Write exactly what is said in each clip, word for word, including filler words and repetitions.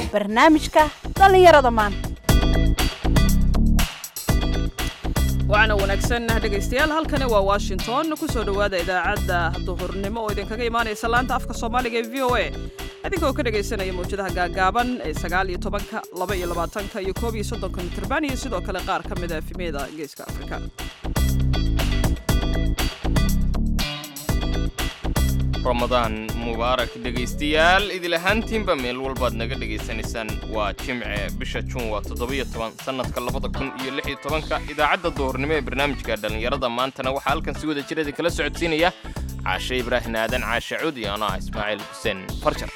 barnaamijka dhallinyarada maanta. waana wanaagsan dhegaystayaal halkani waa Washington ku soo dhawaada idaacadda duhurnimo oo idinkaga imaanaysa laanta afka Soomaaliga ee V O A adinkoo ka dhagaysanaya mowjadaha gaagaaban ee sagaal iyo tobanka laba iyo labaatanka iyo koob iyo soddonka mitirban iyo sidoo kale qaar ka mid ah efemiyada geeska Afrika. Ramadan Mubarak dhegaystayaal idil ahaantiinba meel walbaad naga dhagaysanaysaan waa Jimce bisha June waa toddoba iyo toban sanadka laba kun iyo lix iyo toban idaacadda duhurnimo ee barnaamijka dhalinyarada maantana waxaa halkan si wada jir kala socodsiinaya Caashe Ibraahin Aadan Caashe Cudi iyo ana Ismaaciil Xuseen Farjar.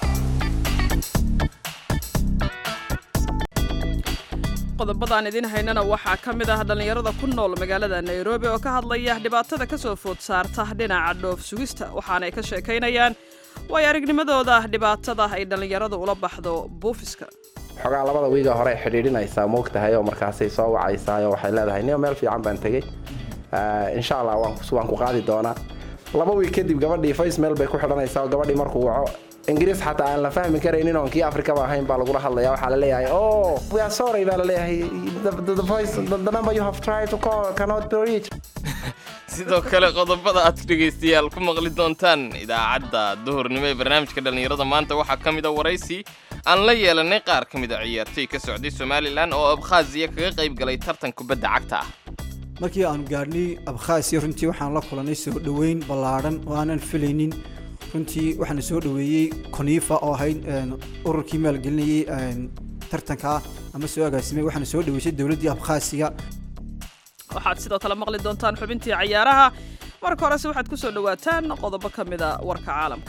qodobadaan idin haynana waxaa ka mid ah dhalinyarada ku nool magaalada Nairobi oo ka hadlaya dhibaatada ka soo food saarta dhinaca dhoof sugista waxaana ay ka sheekaynayaan way aragnimadooda dhibaatada ay dhalinyaradu ula baxdo buufiska. xogaa labada wiiga hore xidhiidhinaysaa moogtahay oo markaasay soo wacaysaa oo waxay leedahay nin meel fiican baan tagay insha Allah waan ku waan ku qaadi doonaa laba wiig kadib gabadhii face mail bay ku xidhanaysaa oo gabadhii markuu waco Ingiriis xataa aan la fahmi karaynin oo kii Afrika ba ahayn baa lagu hadlayaa waxa la leeyahay oh we are sorry baa la leeyahay the, the, the voice the, the number you have tried to call cannot be reached. sidoo kale qodobada aad dhagaystayaal ku maqli doontaan idaacadda duhurnimo ee barnaamijka dhalinyarada maanta waxaa ka mid ah waraysi aan la yeelanay qaar ka mid ah ciyaartoy ka socday Somaliland oo Abkhaaziya kaga qayb galay tartan kubadda cagta ah. markii aan gaarnay Abkhaaziya runtii waxaan la kulanay soo dhaweyn ballaaran oo aanan filaynin runtii waxaan soo dhaweeyay Konifa oo ahayd ururkii maalgelinayay tartanka ama soo agaasimay waxaan soo dhaweeyay dawladda Abkhaaziya. waxaad sidoo kale maqli doontaan xubintii ciyaaraha marka hore waxaad ku soo dhawaataan qodobo ka mid ah warka caalamka.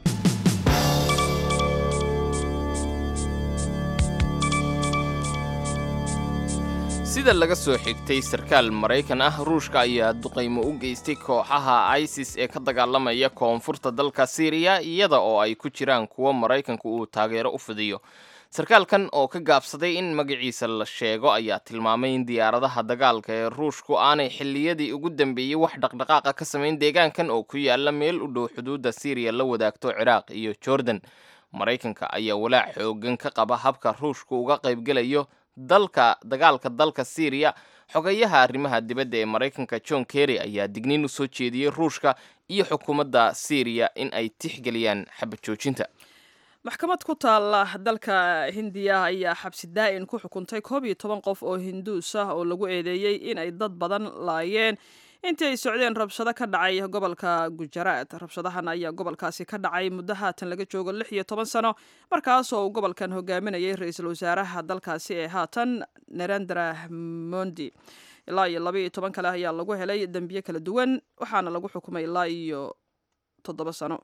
sida laga soo xigtay sarkaal Mareykan ah Ruushka ayaa duqeymo u geystay kooxaha ISIS ee ka dagaalamaya koonfurta dalka Syria iyada oo ay ku jiraan kuwa Mareykanku uu taageero u fidiyo. sarkaalkan oo ka gaabsaday in magaciisa la sheego ayaa tilmaamay in diyaaradaha dagaalka ee Ruushku aanay xilliyadii ugu dambeeyay wax dhaqdhaqaaq ka sameyn deegaankan oo ku yaala meel u dhow xuduudda Syria la wadaagto Ciraaq iyo Jordan. Mareykanka ayaa walaac xoogan ka qaba habka Ruushku uga qayb galayo dalka dagaalka dalka Syria. xogayaha arrimaha dibadda ee Mareykanka John Kerry ayaa digniin u soo jeediyay Ruushka iyo xukuumadda Syria in ay tixgeliyaan xabad joojinta. maxkamad ku taala dalka Hindiya ayaa xabsi daa'in ku xukuntay koob iyo toban qof oo Hinduus ah oo lagu eedeeyay in ay dad badan laayeen intii ay socdeen rabshado ka dhacay gobolka Gujarat. rabshadahan ayaa gobolkaasi ka dhacay muddo haatan laga joogo lix iyo toban sano markaas oo gobolkan hogaaminayay ra'iisul wasaaraha dalkaasi ee haatan Narendra Modi. ilaa iyo laba iyo toban kale ayaa lagu helay dambiyo kala duwan waxaana lagu xukumay ilaa iyo toddoba sano.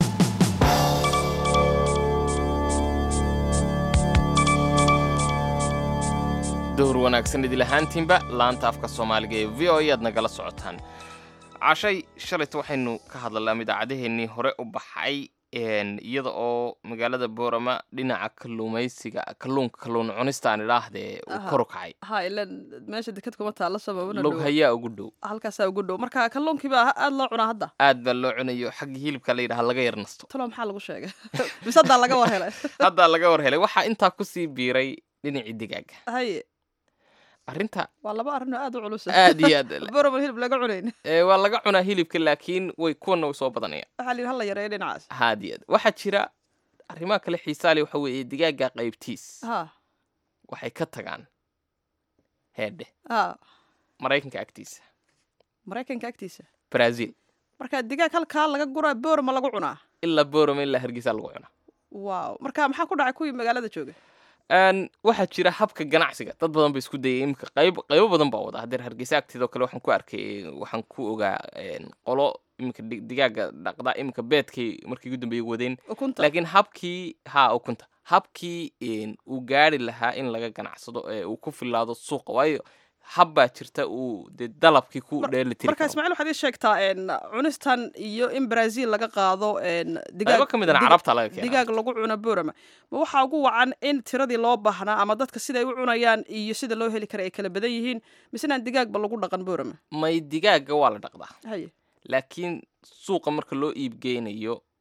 duhur wanaagsan idil ahaantiinba laanta afka Soomaaliga ee V O A aad nagala socotaan. Caashay shalayt waxaynu ka hadlalnaa idaacadaheennii hore u baxay iyada oo magaalada Boorama dhinaca kalluumaysiga kalluunka kalluun cunista aan ilaahdee uu kor u kacay. ha ila meesha dekad kuma taala sababna log hayaa ugu dhow halkaas ugu dhow marka kalluunkii baa aad loo cunaa hadda aad baa loo cunayo xag hilibka la yiraahdo laga yarnasto. talo maxaa lagu sheegay bisada laga war helay hadda laga war helay waxa inta ku sii biiray dhinacii digaaga. hay arrinta waa laba arrin aad u culus aad iyo aad Boorama hilib laga cunayn ee waa laga cunaa hilibka laakiin way kuwana soo badanaya waxa la hal yareeyo dhinacaas haadiyad waxa jira arrimaha kale xiisaale waxa weeye digaaga qaybtiis ha waxay ka tagaan heede ha Mareykanka agtiisa Mareykanka agtiisa Brazil marka digaag halka laga guraa Boorama lagu cunaa illa Boorama illa Hargeysa lagu cunaa. waaw marka maxaa ku dhacay kuwii magaalada jooga aan waxa jira habka ganacsiga dad badan bay isku dayeen imka qayb qayb badan baa wada hadeer Hargeysa agteeda kale waxaan ku arkay waxaan ku ogaa qolo imka digaaga dhaqda imka beedkii markii ugu dambeeyay wadeen laakiin habkii ha ukunta habkii uu gaari lahaa in laga ganacsado ee uu ku filaado suuqa waayo habba jirta uu de dalabkii ku dheelitay. marka Ismaaciil waxaad sheegtaa in cunistan iyo in Brazil laga qaado in digaag ka mid ah Carabta laga keenay digaag lagu cuno Boorama ma waxa ugu wacan in tiradii loo baahnaa ama dadka sida ay u cunayaan iyo sida loo heli karo ay kala badan yihiin misna digaag ba lagu dhaqan Boorama. may digaaga waa la dhaqdaa hay laakiin suuqa marka loo iib geynayo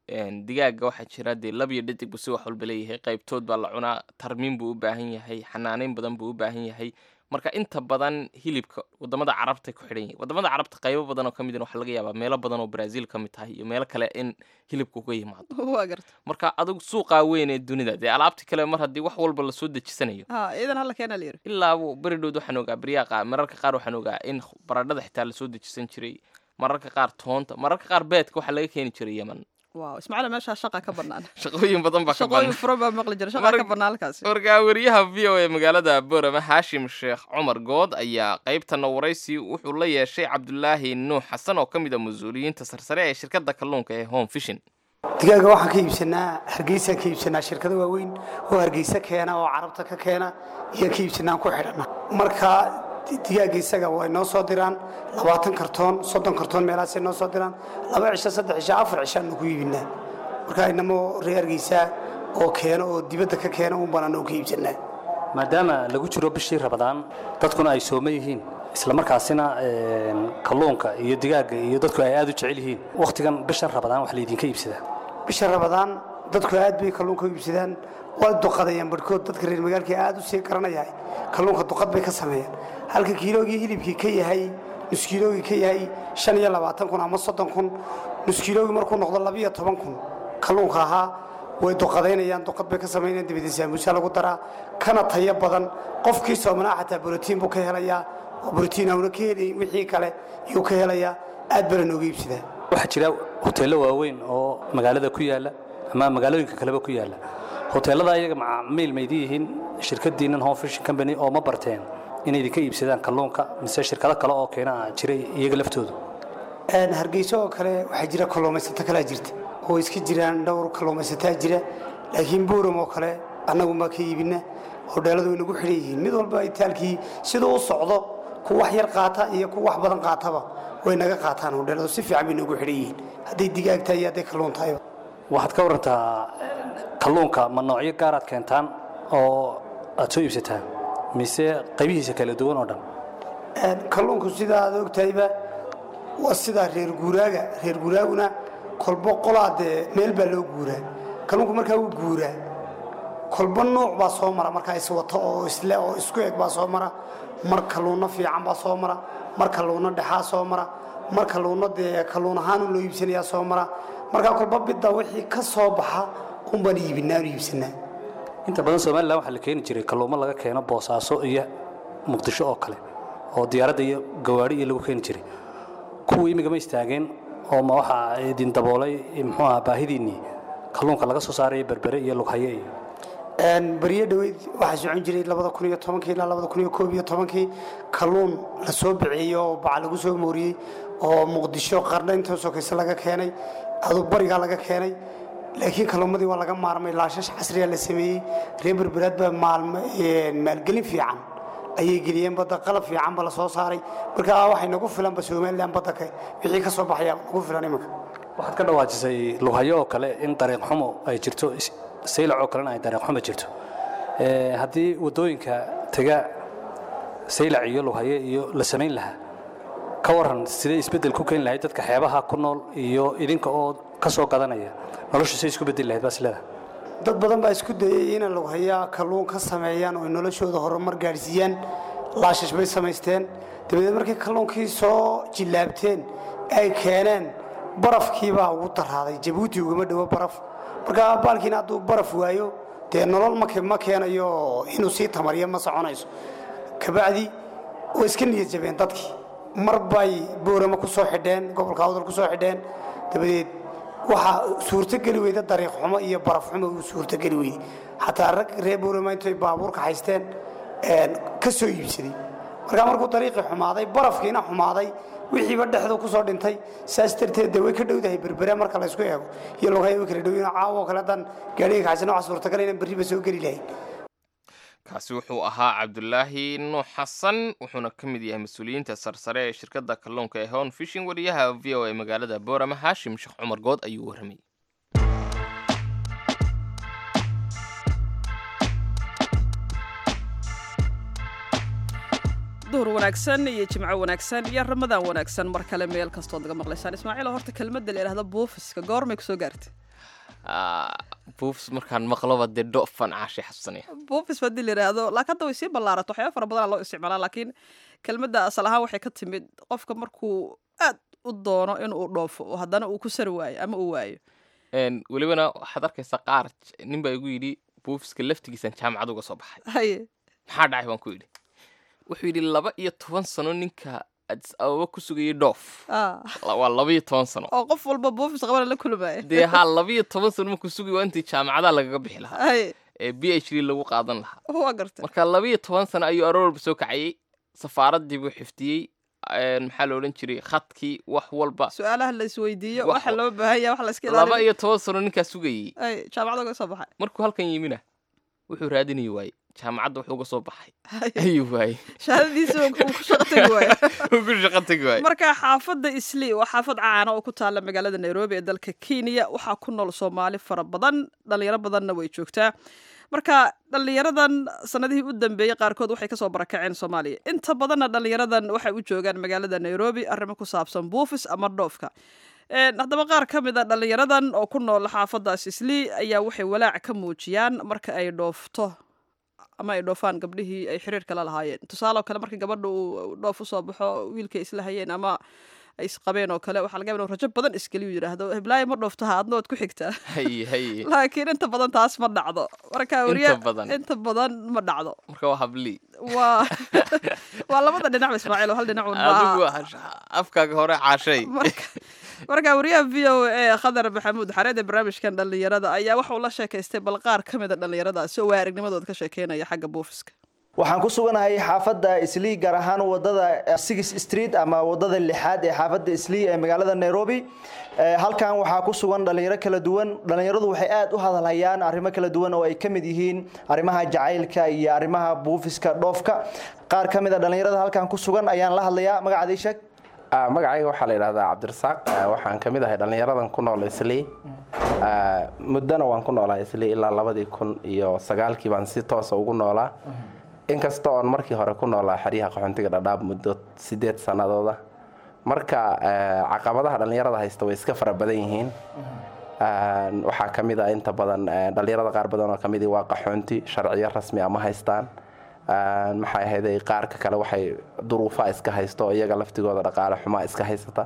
digaaga waxaa jira dee lab iyo dhadig buu si wax walba leeyahay qaybtood baa la cunaa tarmiin buu u baahan yahay xanaaneyn badan buu u baahan yahay marka inta badan hilibka wadamada carabta ku xidhan yahay wadamada carabta qaybo badan oo kamid ah waxaa laga yaabaa meelo badan oo Brazil ka mid tahay iyo meelo kale in hilibku ka yimaado waa garta marka adigu suuqa weyn ee dunida dee alaabti kale mar haddii wax walba la soo dejisanayo ha idan hal keena leer ilaa baridhood waxaan ogaa bariyaqa mararka qaar waxaan ogaa in baradhada xitaa la soo dejisan jiray mararka qaar toonta mararka qaar beedka waxa laga keeni jiray Yemen waaw ismaaciil meesha shaqa ka banaan shaqooyin badan baa ka banaan shaqooyin furo baa maqli jira shaqa ka banaan halkaas warka wariyaha V O A magaalada Boorama Hashim Sheekh Cumar Good ayaa qaybta waraysi wuxuu la yeeshay Cabdullaahi Nuux Xasan oo kamid ah mas'uuliyiinta sarsare ee shirkadda kalluunka ee Home Fishing digaaga waxaan ka iibsanaa Hargeysa ka iibsanaa shirkado waaweyn oo Hargeysa keena oo carabta ka keena iyo ka iibsanaa ku xidhana marka digaaga isaga way noo soo diraan labaatan kartoon soddon kartoon meelahaas ay noo soo diraan laba cisho saddex cisho afar cisho aan ku iibinaa marka inamo reergiisa oo keeno oo dibadda ka keeno un baan oo ka iibsanaa maadaama lagu jiro bishii Ramadaan dadkuna ay sooman yihiin isla markaasina kalluunka iyo digaaga iyo dadku ay aad u jecel yihiin waqtigan bisha Ramadaan wax la idinka iibsadaa bisha Ramadaan dadku aad bay kalluunka u iibsadaan waa duqadayaan barkood dadka reer magaalka aad u sii garanayay kalluunka duqad bay ka sameeyaan halka kiilooga hilibkii ka yahay nus kiilooga ka yahay shan iyo labaatan kun ama soddon kun nus kiilooga markuu noqdo laba iyo toban kun kalluunka ahaa way duqadaynayaan duqad bay ka sameeyaan dibadda saamuusha lagu daraa kana tayo badan qofkii Soomaaliya xataa borotiin buu ka helayaa oo borotiin awna ka helay wixii kale iyo ka helayaa aad baa loo iibsadaa waxa jira hoteelo waaweyn oo magaalada ku yaala ama magaalooyinka kale ku yaala hoteelada ayaga macaamiil ma yihiin shirkadiinan Home Fishing Company oo ma barteen inay idinka iibsadaan kalluunka mise shirkado kale oo keena jiray iyaga laftoodu aan Hargeysa oo kale waxa jira kalluumaysato kala jirta oo iska jiraan dhowr kalluumaysato jira laakiin Booramo kale anagu ma ka iibina hoteeladu inagu xiriyiin mid walba ay taalkii sidoo u socdo ku wax yar qaata iyo ku wax badan qaataba way naga qaataan hoteeladu si fiican bay inagu xiriyiin haday digaag tahay haday kalluun tahay waxaad ka warantaa kalluunka ma noocyo gaar ah keentaan oo aad soo iibsataan mise qaybihiisa kala duwan oo dhan ee kalluunku sida aad ogtayba waa sida reer guuraaga reer guuraaguna kolbo qolaade meel baa loo guuraa kalluunku marka uu guuraa kolbo nooc baa soo mara marka ay wato oo isla oo isku eeg baa soo mara mar kalluuna fiican baa soo mara mar kalluuna dhaxaa soo mara mar kalluuna de kalluun ahaan loo iibsanayaa soo mara marka kolbo bidda wixii ka soo baxa un baan iibinaa iibsanaa inta badan Soomaaliland waxa la keeni jiray kalluumo laga keeno Boosaaso iyo Muqdisho oo kale oo diyaaradda iyo gawaari iyo lagu keeni jiray kuwa imiga ma istaageen oo ma waxa idin daboolay muxuu ahaa baahidiinii kalluunka laga soo saaray berbere iyo lughaye iyo een bariye dhaweyd waxa socon jiray laba kun iyo toban ilaa laba kun iyo koob iyo toban kalluun la soo bixiyo bac lagu soo mooriyay oo Muqdisho qarna inta soo kaysa laga keenay adu bariga laga keenay laakiin kalluumadii waa laga maarmay laashash casriya la sameeyay reer berberaad baa maalmo maalgelin fiican ayay geliyeen badda qalab fiican baa la soo saaray marka waxay nagu filan ba Soomaaliland badda ka wixii ka soo baxaya nagu filan imanka waxaad ka dhawaajisay lughaye oo kale in dariiq xumo ay jirto saylac oo kale ay dariiq xumo jirto ee hadii wadooyinka taga saylac iyo lughaye iyo la sameyn lahaa ka waran sidee isbedel ku keen lahayd dadka xeebaha ku nool iyo idinka oo ka soo gadanaya nolosha say isku bedel lahayd baslada dad badan baa isku dayay in lughaye kalluun ka sameeyaan oo noloshooda horumar gaarsiiyaan laashash bay sameysteen dibadda markay kalluunkii soo jilaabteen ay keeneen barafkii baa ugu daraaday Djibouti uga dhawo baraf marka baalkiina hadduu baraf waayo dee nolol ma keenayo inuu sii tamariyo ma soconayso kabacdi oo iska niyad jabeen dadkii marbay Booramo ku soo xidheen gobolka Awdal ku soo xidheen dabadeed waxa suurta gali weyda dariiq xumo iyo baraf xumo uu suurta gali weeyay hatta rag reer Booramo intay baabuurka haysteen een ka soo iibsaday marka markuu dariiqi xumaaday barafkiina xumaaday wixii ba dhexdo ku soo dhintay saas darteed way ka dhowdahay berbere marka la isku eego iyo lughaye way kala dhowyiin caawo kala dan gaariga xasano wax suurta gali in bariba soo gali lahayn kaasi wuxuu ahaa Cabdullaahi Nuux Xasan wuxuuna ka mid yahay mas'uuliyiinta sarsare ee shirkadda kalluunka ee Home Fishing wariyaha V O A magaalada Boorama Hashim Sheekh Cumar Good ayuu warramay duhur wanaagsan iyo jimco wanaagsan iyo ramadaan wanaagsan mar kale meel kastoo laga maqlaysaan Ismaaciil horta kelmadda la yiraahdo buufiska goormay ku soo gaartay buufis markaan maqloba dee dhoofan caashi xasusanaya buufis haddii la yidhaahdo laakiin hadda way sii ballaarato waxyaaba fara badanaa loo isticmaalaa laakiin kelmadda asal ahaan waxay ka timid qofka markuu aad u doono inuu dhoofo oo haddana uu ku sari waayo ama uu waayo welibana waxaad arkaysaa qaar nin baa igu yidhi buufiska laftigiisaan jaamacad uga soo baxay haye maxaa dhacay baan ku yidhi wuxuu yidhi laba iyo toban sano ninka adis ababa ku sugayay dhoof waa laba iyo toban sano oo qof walba buufis qabana la kulmaya dee haa laba iyo toban sano markuu sugay waa intii jaamacadaha lagaga bixi lahaa haye ee b h d lagu qaadan lahaa waa gartay marka laba iyo toban sano ayuu aroorba soo kacayay safaaraddii buu xifdiyey maxaa la odhan jiray khadkii wax walba su-aalaha la isweydiiyo waxa loo baahan yahay wax la iska ilaaliyo laba iyo toban sano ninkaa sugayey ay jaamacad uga soo baxay markuu halkan yimina wuxuu raadinayay waaye jaamacadda wuxuu uga soo baxay ayuu waaye shahaadadiisa uu ku shaqo tagi waaye uu ku shaqo tagi waaye marka xaafadda Islii waa xaafad caana oo ku taala magaalada Nairobi ee dalka Kenya waxaa ku nool Soomaali fara badan dhalinyaro badanna way joogtaa marka dhalinyaradan sanadihii u dambeeyay qaarkood waxay ka soo barakaceen Soomaaliya inta badanna dhalinyaradan waxay u joogaan magaalada Nairobi arrimo ku saabsan buufis ama dhoofka ee haddaba qaar ka mid ah dhalinyaradan oo ku nool xaafadaas Islii ayaa waxay walaac ka muujiyaan marka ay dhoofto ama ay dhoofaan gabdhihii ay xiriirka la lahaayeen tusaale kale markii gabadha uu dhoof u soo baxo wiilkay isla hayeen ama ay isqabeen oo kale waxaa laga yaabaa inuu rajo badan iskaliyu yidhaahdo heblaaya ma dhooftaha adna waad ku xigtaa haye haye laakiin inta badan taas ma dhacdo marka wariya inta badan ma dhacdo marka waa habli waa waa labada dhinac Ismaaciil oo hal dhinac un adigu afkaaga hore caashay marka wariyaha v o a Khadar Maxamuud xareed barnaamijkan dhalinyarada ayaa waxa uu la sheekaystay bal qaar ka mid ah dhalinyaradaasi oo waarignimadooda ka sheekeynaya xagga buufiska waxaan ku suganahay xaafadda Islii gaar ahaan wadada six street ama wadada lixaad ee xaafadda Islii ee magaalada Nairobi halkan waxaa ku sugan dhalinyaro kala duwan dhalinyaradu waxay aad u hadlayaan arrimo kala duwan oo ay ka mid yihiin arrimaha jacaylka iyo arrimaha buufiska dhoofka qaar ka mid ah dhalinyarada halkan ku sugan ayaan la hadlayaa magacaada sheeg magacayga waxaa la yidhahdaa Cabdirasaaq waxaan ka mid ahay dhalinyaradan ku nool Islii muddana waan ku noolaa Islii ilaa labadii kun iyo sagaalkii baan si toos ugu noolaa inkastoo aan markii hore ku noolaa xariyaha qaxoontiga Dhadhaab muddo sideed sanadooda marka caqabadaha dhalinyarada haysta way iska fara badan yihiin waxaa ka mid ah inta badan dhalinyarada qaar badan oo ka mid ah waa qaxoonti sharciyo rasmi ama haystaan maxay ahayd qaarka kale waxay duruufa iska haysto iyaga laftigooda dhaqaale xumaa iska haysata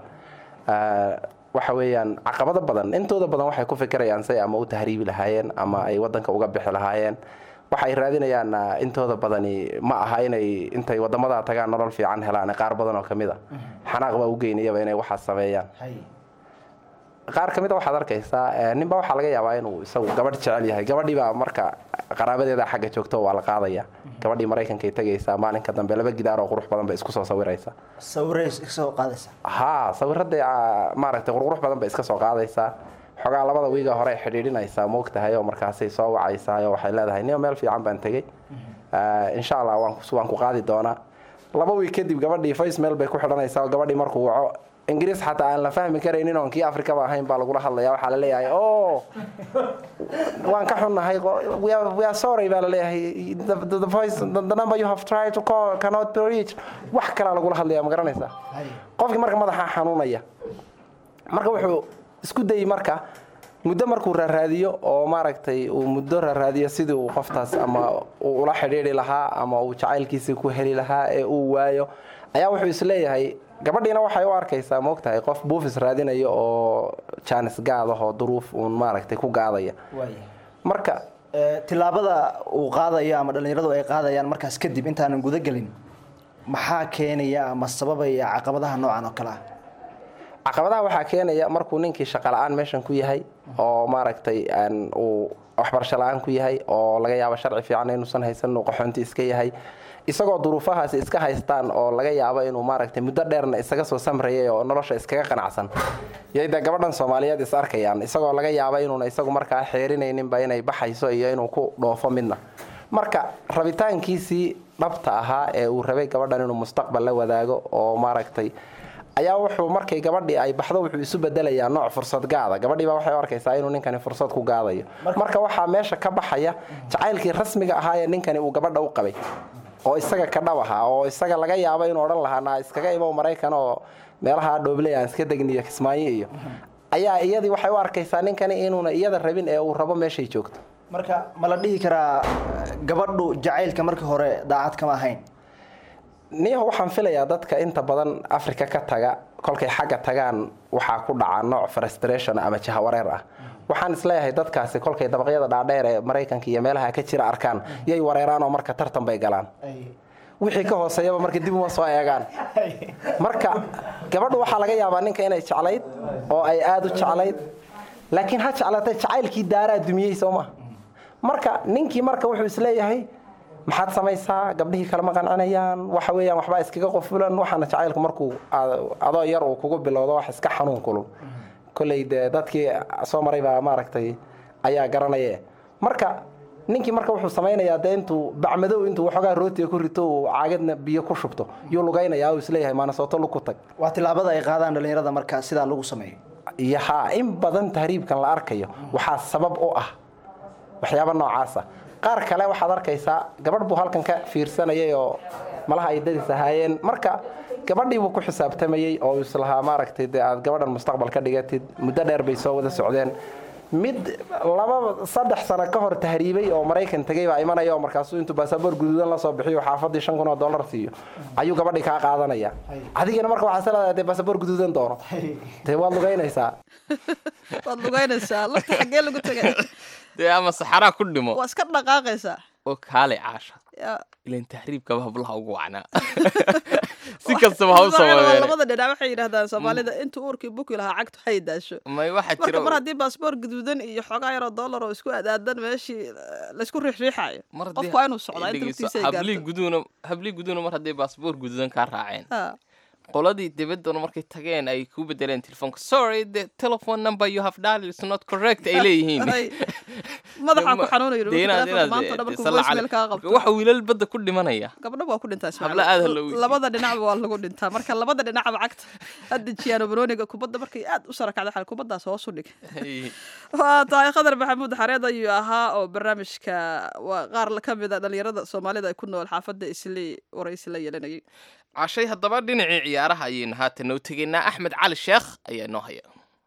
waxa weeyaan caqabado badan intooda badan waxay ku fikirayaan say ama u tahriibi lahaayeen ama ay wadanka uga bixi lahaayeen waxay raadinayaan intooda badani ma aha inay intay wadamada tagaan nolol fiican helaan qaar badan oo kamid ah xanaaq baa u geynayaba inay waxa sameeyaan qaar kamid ah waxaad arkaysaa ninba waxa laga yaabaa inuu isagu gabadh jecel yahay gabadhii baa marka qaraabadeeda xagga joogto waa la qaadaya gabadhii Mareykanka ay tagaysaa maalinka dambe laba gidaar oo qurux badan bay isku soo sawiraysa sawirays iska soo qaadaysa ha sawirada maaragtay qurux badan bay iska soo qaadaysa xogaa labada wiiga hore xidhiidhinaysaa moogtahay oo markaasay soo wacaysaa oo waxay leedahay niyo meel fiican baan tagay insha Allah waan ku waan ku qaadi doonaa laba wiig kadib gabadhii face mail bay ku xidhanaysaa gabadhii markuu waco ingiriis xataa aan la fahmi karaynin oo kii Afrika ba ahayn baa lagu hadlayaa waxa la leeyahay oo waan ka xunnahay we are we are sorry baa la leeyahay the, the, the voice the, the number you have tried to call cannot be reached wax kala lagu hadlayaa ma garanaysaa qofkii marka madaxa xanuunaya marka wuxuu isku day marka muddo markuu raadiyo oo maaragtay uu muddo raadiyo sidii uu qoftaas ama uu ula xiriiri lahaa ama uu jacaylkiisa ku heli lahaa ee uu waayo ayaa wuxuu isleeyahay gabadhiina waxay u arkaysaa moogtahay qof buufis raadinayo oo chance gaado oo duruuf uu maaragtay ku gaadaya marka tilaabada uu qaadayo ama dhalinyaradu ay qaadayaan markaas kadib intaan guda galin maxaa keenaya ama sababaya caqabadaha noocan oo kale ah caqabadaha waxaa keenaya markuu ninkii shaqo la'aan meeshan ku yahay oo maaragtay aan uu waxbarasho la'aan ku yahay oo laga yaabo sharci fiican inuusan haysan oo qaxoonti iska yahay isagoo duruufahaas iska haystaan oo laga yaabo inuu maaragtay muddo dheerna isaga soo samreeyay oo nolosha iskaga qanacsan yayda gabadhan Soomaaliyeed is arkayaan isagoo laga yaabo inuu isagu markaa xeerinaynin ba inay baxayso iyo inuu ku dhoofo midna marka rabitaankiisii dhabta ahaa ee uu rabay gabadhan inuu mustaqbal la wadaago oo maaragtay ayaa wuxuu markay gabadhii ay baxdo wuxuu isu bedelayaa nooc fursad gaada gabadhii baa waxay arkaysaa inuu ninkani fursad ku gaadayo marka waxa meesha ka baxaya jacaylkii rasmiga ahaa ee ninkani uu gabadha u qabay oo isaga ka dhawaha oo isaga laga yaabo inuu oran lahaa iskaga ibo Mareykan oo meelaha dhoobley aan iska degniyo Kismaayo iyo ayaa iyadii waxay u arkaysaa ninkani inuuna iyada rabin ee uu rabo meeshay joogto marka ma la dhihi karaa gabadhu jacaylka markii hore daacad kama ahayn niyo waxaan filayaa dadka inta badan Afrika ka taga kolkay xagga tagaan waxa ku dhaca nooc frustration ama jahawareer ah waxaan isleeyahay dadkaasi kolkay dabaqyada dhaadheer ee Mareykanka iyo meelaha ka jira arkaan yay wareeraan oo marka tartan bay galaan wixii ka hooseeyaba marka dib uma soo eegaan marka gabadhu waxa laga yaabaa ninka inay jeclayd oo ay aad u jeclayd laakiin ha jeclatay jacaylkii daaraa dumiyay Soomaa marka ninkii marka wuxuu isleeyahay maxaad samaysaa gabdhihii kala maqancanayaan waxa weeyaan waxba iskaga qofulan waxana jacaylku markuu adoo yar uu kugu bilowdo wax iska xanuun kulul kulay dadkii soo maray baa maaragtay ayaa garanaya marka ninkii marka wuxuu samaynayaa deentu bacmadow intuu waxoogaa rootiga ku rito oo caagadna biyo ku shubto yuu lugaynayaa oo isleeyahay maana soo tolo ku tag waa tilaabada ay qaadaan dhalinyarada marka sida lagu sameeyo yaha in badan tahriibkan la arkayo waxa sabab u ah waxyaabo noocaas ah qaar kale waxaad arkaysaa gabadh buu halkan ka fiirsanayay oo malaha ay dadis ahaayeen marka gabadhii buu ku xisaabtamayay oo islaha maaragtay aad gabadhan mustaqbal ka dhigatid muddo dheer bay soo wada socdeen mid laba saddex sano ka hor tahriibay oo Mareykan tagay baa imanaya markaas intuu baasaboor guduudan la soo bixiyo xaafadii shan kun oo dollar siiyo ayuu gabadhii ka qaadanaya adigina marka waxa salaad baasaboor guduudan doono tay waad lugaynaysaa waad lugaynaysaa lafta xagee lagu tagay dee ama saxara ku dhimo waa iska dhaqaaqaysaa oo kaale caasha ileen tahriibka hablaha ugu wacnaa si kastaba ha u sameeyeen labada dhinac waxay yiraahdaan Soomaalida inta uurkii buki lahaa cagtu hay daasho may waxa jira mar hadii baasaboor guduudan iyo xogaa yar oo dollar oo isku aadaadan meeshii la isku riixriixayo qofku waa inuu socdaa inta intiisa gaarto habli guduuna habli guduuna mar hadii baasaboor guduudan ka raaceen qoladii dibadda markay tageen ay ku bedeleen telefoonka sorry the telephone number you have dialed is not correct ay leeyihiin madaxa ku xanuunayo maanta dhabarku voicemail ka qabto waxa wiilal badda ku dhimanaya gabadha waa ku dhintaa habla aad halo labada dhinac waa lagu dhintaa marka labada dhinac cagta hadda Cristiano Ronaldo kubadda markay aad u sarakacday xal kubaddaas hoos u dhig waa tahay Khadar Maxamuud Xareed ayuu ahaa oo barnaamijka waa qaar la kamid ah dhalinyarada Soomaalida ay ku nool xaafadda Islii waraysi la yeelanayay cashay haddaba dhinacii ciyaaraha ayaynu haatan noo tegaynaa Axmed Cali Sheekh ayaa noo haya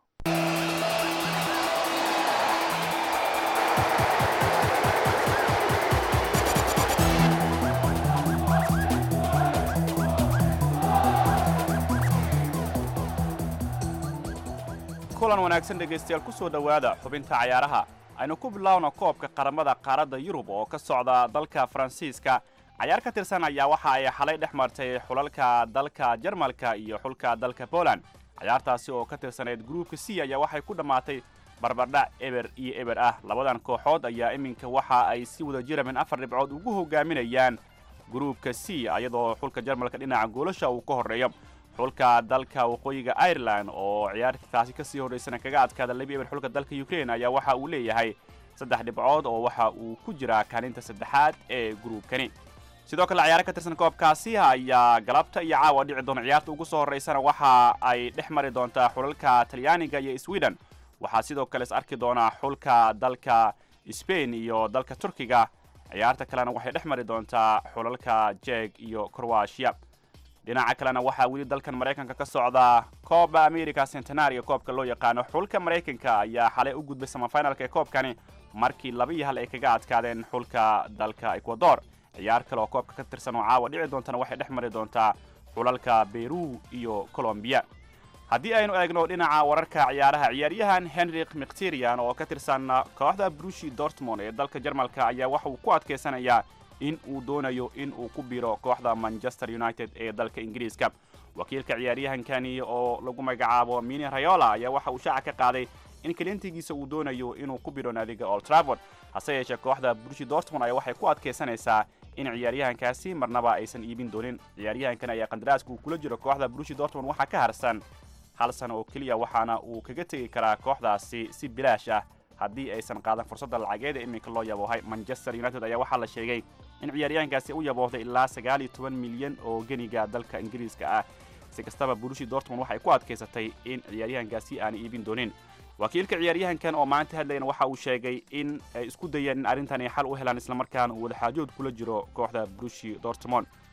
kulan wanaagsan dhegaystayaal ku soo dhowaada xubinta ciyaaraha aynu ku bilaawno koobka qaramada qaaradda Yurub oo ka socda dalka Faransiiska ciyaar ka tirsan ayaa waxa ay xalay dhex martay xulalka dalka Jarmalka iyo xulka dalka Poland ciyaartaasi oo ka tirsaneyd groupka C ayaa waxay ku dhamaatay barbardhac eber iyo eber ah labadan kooxood ayaa iminka waxa ay si wada jiramin afar dhibcood ugu hogaaminayaan groupka C iyadoo xulka Jarmalka dhinaca goolasha uu ka horeeyo xulka dalka waqooyiga Ireland oo ciyaartaasi ka sii horeysana kaga adkaada laba eber xulka dalka Ukraine ayaa waxa uu leeyahay saddex dhibcood oo waxa uu ku jira kaalinta saddexaad ee groupkani sidoo kale ciyaar ka tirsan koobkaasi ayaa galabta iyo caawa dhici doona ciyaarta ugu soo horeysana waxa ay dhex mari doontaa xulalka Talyaaniga iyo Sweden waxa sidoo kale is arki doona xulka dalka Spain iyo dalka Turkiga ciyaarta kalena waxay dhex mari doontaa xulalka Czech iyo Croatia dhinaca kalena waxa wili dalkan Mareykanka ka socda Copa America Centenario koobka loo yaqaano xulka Mareykanka ayaa xalay u gudbay semifinalka ee koobkani markii laba iyo hal ay kaga adkaadeen xulka dalka Ecuador ciyaar kale oo koobka ka tirsan oo caawa dhici doontana waxay dhex mari doontaa xulalka Peru iyo Colombia haddii aynu eegno dhinaca wararka ciyaaraha ciyaaryahan Henrik Mkhitaryan oo ka tirsan kooxda Borussia Dortmund ee dalka Jarmalka ayaa waxa uu ku adkeysanayaa in uu doonayo in uu ku biiro kooxda Manchester United ee dalka Ingiriiska wakiilka ciyaaryahankani oo lagu magacaabo Mino Raiola ayaa waxa uu shaaca ka qaaday in kaliintigiisa uu doonayo inuu ku biiro naadiga Old Trafford hase yeeshee kooxda Borussia Dortmund ayaa waxay ku adkeysanaysaa in ciyaaryahankaasi marnaba aysan iibin doonin ciyaaryahankan ayaa qandaraaska uu kula jiro kooxda Borussia Dortmund waxa ka harsan hal sano oo kaliya waxaana uu kaga tagi karaa kooxdaasi si bilaash ah haddii aysan qaadan fursadda lacageed ee iminka loo yaboohay Manchester United ayaa waxaa la sheegay in ciyaaryahankaasi uu yaboohday ilaa sagaal iyo toban milyan oo ganiga dalka Ingiriiska ah si kastaba Borussia Dortmund waxay ku adkeysatay in ciyaaryahankaasi aan iibin doonin wakiilka ciyaaryahankan oo maanta hadlayna waxa uu sheegay in ay isku dayeen in arrintan ay xal u helaan isla markaana uu wada xaajood kula jiro kooxda Borussia Dortmund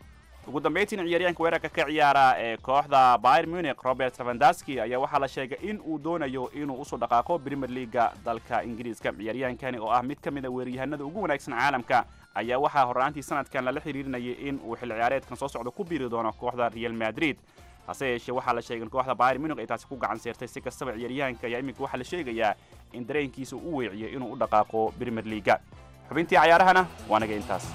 ugu dambeyntiina ciyaaryahanka weerarka ka ciyaara ee kooxda Bayern Munich Robert Lewandowski ayaa waxaa la sheegay in uu doonayo inuu usoo dhaqaaqo Premier League dalka Ingiriiska. ciyaaryahankani oo ah mid ka mid ah weeraryahanada ugu wanaagsan caalamka ayaa waxaa horaantii sanadkan lala xiriirinayay in uu xilli ciyaareedkan soo socdo ku biiri doono kooxda Real Madrid. hase yeeshee waxaa la sheegay in kooxda Bayern Munich ay taasi ku gacan seertay. si kastaba ciyaaryahanka ayaa iminka waxaa la sheegayaa in dareenkiisa uu weeciyo inuu u dhaqaaqo Premier League. xubintii ciyaarahana waa naga intaas.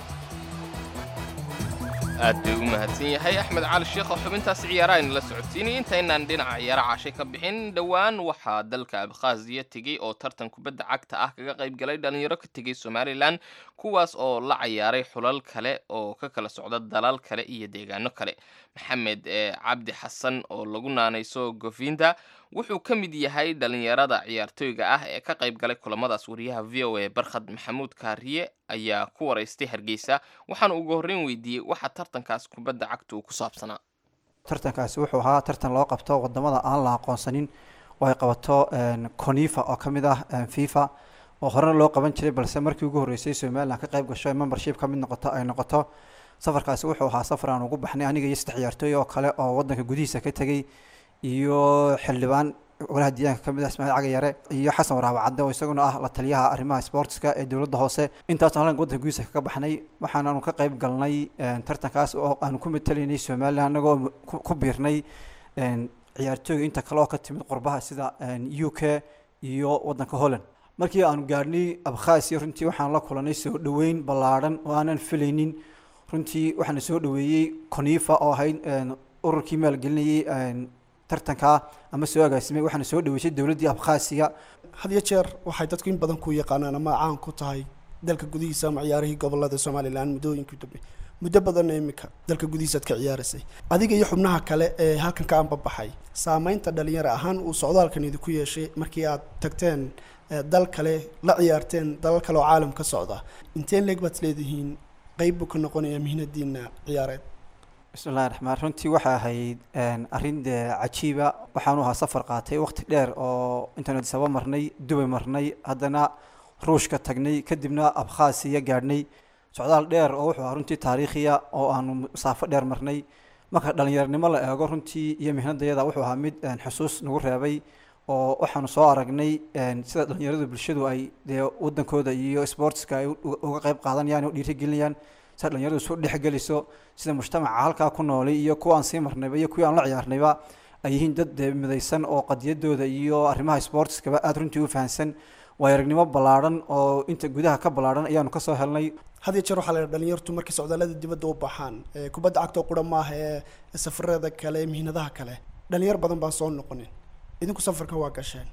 aad buu u mahadsan yahay axmed cali sheekh oo xubintaas ciyaaraha in la socodsiinay intaynaan dhinaca ciyaara cashay ka bixin. dhowaan waxaa dalka abkhaaziya tegey oo tartan kubadda cagta ah kaga qayb galay dhalinyaro ka tegey somalilan kuwaas oo la ciyaaray xulal kale oo ka kala socda dalal kale iyo deegaano kale. maxamed cabdi xasan oo lagu naanayso gofinda wuxuu ka mid yahay dhalinyarada ciyaartooyga ah ee ka qayb galay kulamadaas. wariyaha v o a barkhad maxamuud kaariye ayaa ku waraystay hargeysa waxaana ugu horreyn weydiiyey waxa tartankaas kubadda cagta uu ku saabsanaa. tartankaasi wuxuu ahaa tartan loo qabto wadamada aan la aqoonsanin oo ay qabato conifa oo ka mid ah fifa oo horena loo qaban jiray balse markii ugu horreysay somaliland ka qayb gasho membership ka mid noqoto ay noqoto. safarkaasi wuxuu ahaa safar aan ugu baxnay aniga iyo saddex ciyaartooy oo kale oo wadanka gudihiisa ka tegey iyo xildhibaan golaha deegaanka ka mid ah Ismaaciil Cagayare iyo Xasan Waraab Cadde oo isaguna ah la taliyaha arrimaha sportska ee dowladda hoose. intaas oo halkan wadanka gudihiisa ka baxnay waxaanu ka qayb galnay tartankaas oo aan ku matalinay Soomaaliya anagoo ku biirnay ciyaartooyga inta kale oo ka timid qurbaha sida U K iyo wadanka Holland. markii aanu gaarnay Abkhaasiya runtii waxaan la kulanay soo dhaweyn ballaaran oo aanan filaynin. runtii waxaan soo dhaweeyay Conifa oo ahayd ururkii maalgelinayay tartanka ama soo agaasimay waxaan soo dhaweysay dawladda Abkhaasiya. had iyo jeer waxay dadku in badan ku yaqaanaan ama caan ku tahay dalka gudihiisa ama ciyaarihii gobolada Soomaaliland muddooyinkii dambe muddo badan imika dalka gudihiisa ka ciyaarasay. adiga iyo xubnaha kale ee halkan ka anbabaxay saameynta dhalinyaro ahaan uu socdaalkan idinku yeeshay markii aad tagteen dal kale la ciyaarteen dalal kale oo caalam ka socda inteen leeg baad leedihiin qayb buu ka noqonaya mihnadiina ciyaareed. بسم الله الرحمن الرحيم runtii waxa ahayd arin cajiiba waxaanu ahaa safar qaatay waqti dheer oo internet sabab marnay Dubai marnay haddana Ruushka tagnay kadibna Abkhaasiya gaadhnay socdaal dheer oo wuxuu runtii taariikhiya oo aanu masaafo dheer marnay. marka dhalinyaranimo la eego runtii iyo mihnadayada wuxuu ahaa mid xusuus nagu reebay oo waxaanu soo aragnay sida dhalinyaradu bulshadu ay wadankooda iyo sportska ay uga qayb qaadanayaan oo dhiirigelinayaan sida dhalinyaradu soo dhexgeliso sida mujtamaca halkaa ku noolay iyo kuwa aan sii marnayba iyo kuwa aan la ciyaarnayba ay yihiin dad midaysan oo qadiyadooda iyo arrimaha sportskaba aad runtii u fahansan. waa aragnimo ballaaran oo inta gudaha ka ballaaran ayaanu ka soo helnay. had iyo jeer waxaa la dhalinyartu markii socdaalada dibadda u baxaan kubadda cagta qura maaha ee safarada kale mihnadaha kale dhalinyar badan baan soo noqonin. idinku safarka waa gasheen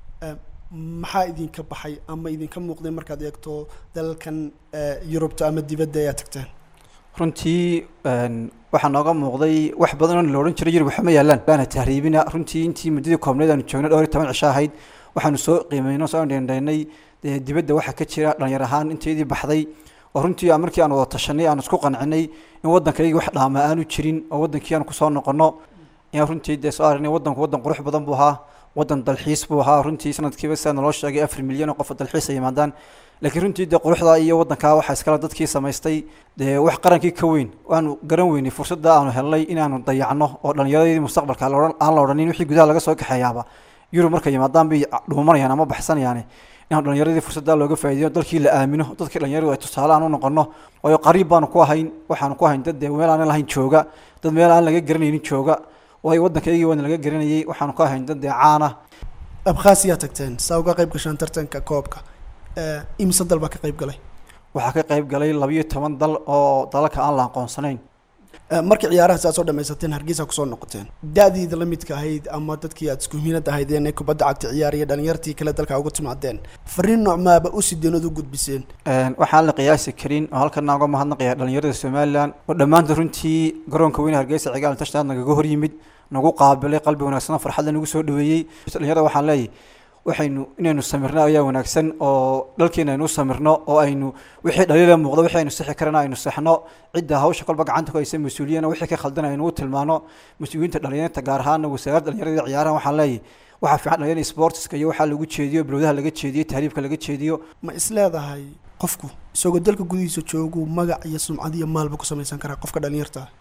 maxaa idinka baxay ama idinka muuqday markaad eegto dalalkan Yurubta ama dibadda ay tagteen? runtii waxaa nooga muuqday wax badan oo la oran jiray Yurub waxa ma yaalaan baana tahriibina. runtii intii muddada koobneed aan joognay dhowr iyo toban cisho ahayd waxaanu soo qiimeynay soo dheendheynay dibadda waxa ka jira dhalinyar ahaan inteedii baxday oo runtii markii aan wada tashanay aan isku qancinay in wadankayga wax dhaama aanu jirin oo wadankii aan ku soo noqono. in runtii de soo aragnay wadanku wadan qurux badan buu ahaa wadan dalxiis buu ahaa runtii sanadkiiba sida loo sheegay afar milyan oo qof dalxiis ay yimaadaan laakiin runtii de quruxda iyo wadanka waxa iskala dadkii samaystay de wax qarankii ka weyn waanu garan weynay fursadda aanu helnay inaanu dayacno oo dhalinyaradii mustaqbalka aan la odhanin wixii gudaha laga soo kaxeeyaaba Yurub markay yimaadaan bay dhuumanayaan ama baxsanayaan in dhalinyaradii fursadda looga faa'iideeyo dalkii la aamino dadkii dhalinyaradu ay tusaale aan u noqono oo qariib baanu ku ahayn waxaanu ku ahayn dad meel aan lahayn jooga dad meel aan laga garanaynin jooga way wadankaygii waan laga garanayay waxaanu ku ahayn dad caana. Abkhaasiya tagteen saa uga qayb gashaan tartanka koobka ee imisa dal baa ka qayb galay? waxaa ka qayb galay laba iyo toban dal oo dalalka aan la aqoonsanayn. markii ciyaaraha soo dhamaysateen Hargeysa ku soo noqoteen daadiida la midka ahayd ama dadkii aad isku miinad ahaydeen ee kubadda cagta ciyaariya dhalinyartii kale dalka ugu timaadeen fariin noocmaaba u sideenad u gudbiseen? waxaan la qiyaasi karin oo halkan naga mahadnaqaya dhalinyarada Soomaaliland oo dhammaan runtii garoonka weyn Hargeysa cigaal tashnaad naga hor yimid nagu qaabilay qalbi wanaagsan farxad nagu soo dhaweeyay. dhalinyarada waxaan leeyahay waxaynu inaynu samirno ayaa wanaagsan oo dalkeena aynu samirno oo aynu wixii dhaliila muuqdo waxaynu saxi karana aynu saxno cidda hawsha kolba gacanta ku haysa mas'uuliyana wixii ka khaldan aynu u tilmaano mas'uuliyiinta dhalinyarada gaar ahaan wasaaradda dhalinyarada ciyaaraha waxaan leeyahay waxa fiican dhalinyarada sportska iyo waxa lagu jeediyo bilowdaha laga jeediyo taariifka laga jeediyo. ma isleedahay qofku isagoo dalka gudihiisa joogo magac iyo sumcad iyo maalba ku samaysan karaa qofka dhalinyarta?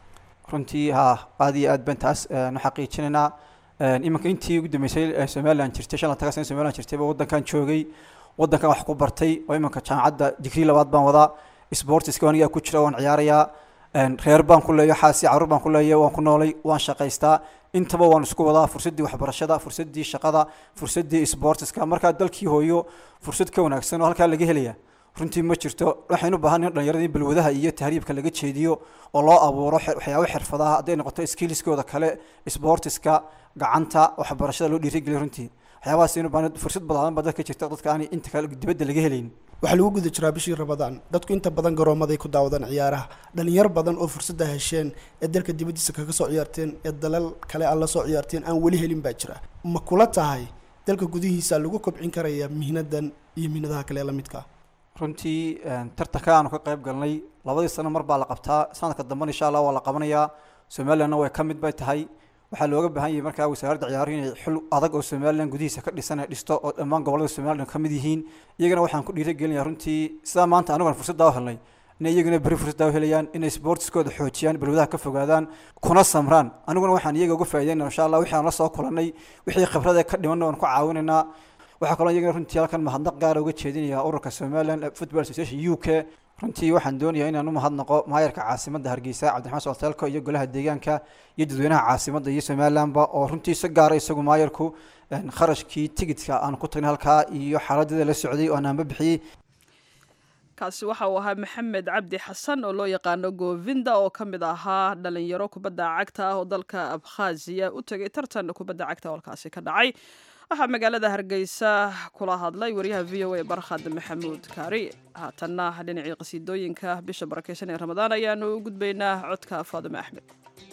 runtii haa aad iyo aad baan taas nu xaqiijinaynaa iminka intii ugu dambeysay somalilan jirtay shan taga sano somalilan jirtay baa waddankan joogay waddankan wax ku bartay oo iminka jaamacadda digrii labaad baan wadaa sportiska anigaa ku jira waan ciyaarayaa reer baan ku leeyahay xaasi carruur baan ku leeyahay waan ku noolay waan shaqaystaa intaba waan isku wadaa fursaddii waxbarashada fursaddii shaqada fursaddii sportiska markaa dalkii hooyo fursad ka wanaagsan oo halkaa laga helaya runtii ma jirto waxaynu u baahannahay dhallinyaradii balwadaha iyo tahriibka laga jeediyo oo loo abuuro waxyaabo xirfadaha hadday noqoto skillskooda kale sportiska gacanta waxbarashada loo dhiirigeliyo runtii waxyaabahaas aynu baahan fursad badan baa dadka jirta dadka aan inta kale dibadda laga helayn waxaa lagu guda jiraa bishii rabadaan dadku inta badan garoomaday ku daawadaan ciyaaraha dhalinyaro badan oo fursadda hesheen ee dalka dibaddiisa kaga soo ciyaarteen ee dalal kale aan la soo ciyaarteen aan weli helin baa jira ma kula tahay dalka gudihiisa lagu kobcin karaya mihnadan iyo mihnadaha kale ee la midka runtii tartanka aanu ka qayb galnay labadii sano mar baa la qabtaa sanadka dambena insha allah waa la qabanayaa somalilandna way ka mid bay tahay waxaa looga baahan yahay markaa wasaaradda ciyaaruhu inay xul adag oo somaliland gudihiisa ka dhisan ay dhisto oo dhammaan gobollada somaliland ka mid yihiin iyagana waxaan ku dhiirigelinayaa runtii sidaa maanta aniguna fursaddaa u helnay inay iyaguna berri fursaddaa u helayaan inay sportiskooda xoojiyaan balwadaha ka fogaadaan kuna samraan aniguna waxaan iyaga uga faa'iideynaa insha allah wixii aan la soo kulannay wixii khibrada ka dhimanna waan ku caawinaynaa waxaa kaloo iyagana runtii halkan mahadnaq gaara uga jeedinayaa ururka somaliland football association u k runtii waxaan doonayaa inaan u mahadnaqo maayarka caasimadda hargeysa cabdiraxmaan socodteelko iyo golaha deegaanka iyo dadweynaha caasimadda iyo somalilandba oo runtii si gaara isagu maayarku kharashkii tigidka aan ku tagnay halkaa iyo xaaladeeda la socday oo aan aanba bixiyey kaasi waxa uu ahaa maxamed cabdi xasan oo loo yaqaano govinda oo ka mid ahaa dhalinyaro kubadda cagta ah oo dalka abkhaaziya u tegay tartan kubadda cagta oo halkaasi ka dhacay waxaa magaalada hargeysa kula hadlay wariyaha v o a barkhad maxamuud kaari haatanna dhinacii qasiidooyinka bisha barakeysan ee ramadaan ayaanu u gudbaynaa codka faadime axmed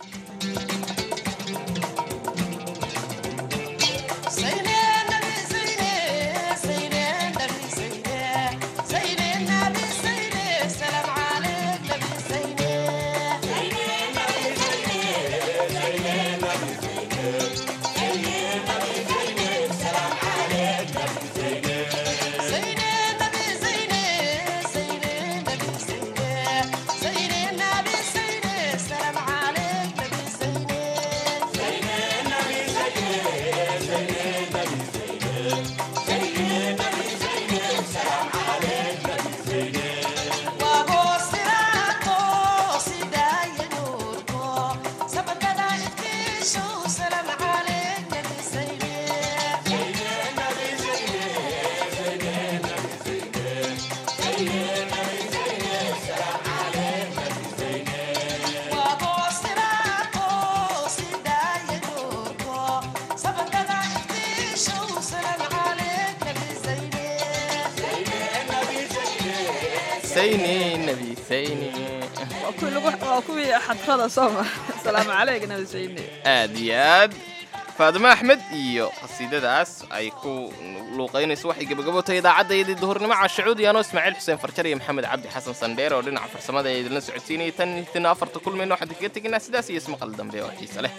سيني نبي سيني وكل وكل حضرة صوم السلام عليك نبي سيني آدياد فاطمة أحمد iyo qasiidadaas ay ku luuqeynayso waxay gabagabowtay idaacadda duhurnimo ca Sacuudi ano Ismaaciil Xuseen Farjar iyo Maxamed Cabdi Xasan Sandheer oo dhinaca farsamada ay idin socodsiinayay tan tan afarta kulmayno waxaan kaga tagnaa sidaas iyo ismaqal dambe oo xiiso leh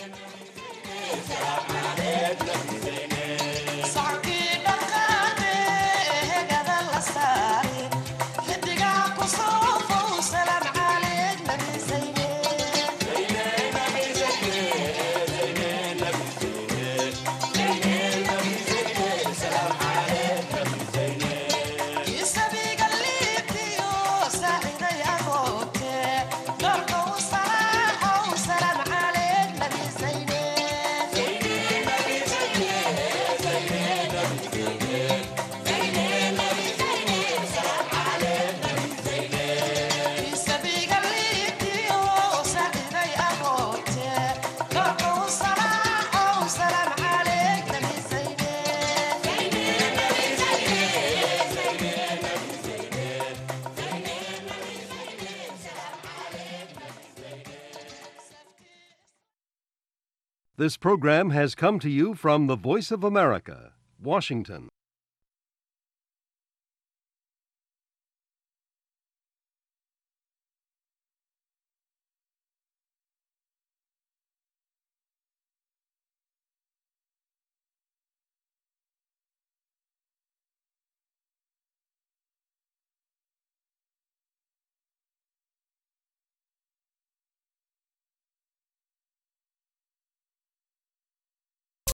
This program has come to you from the Voice of America, Washington.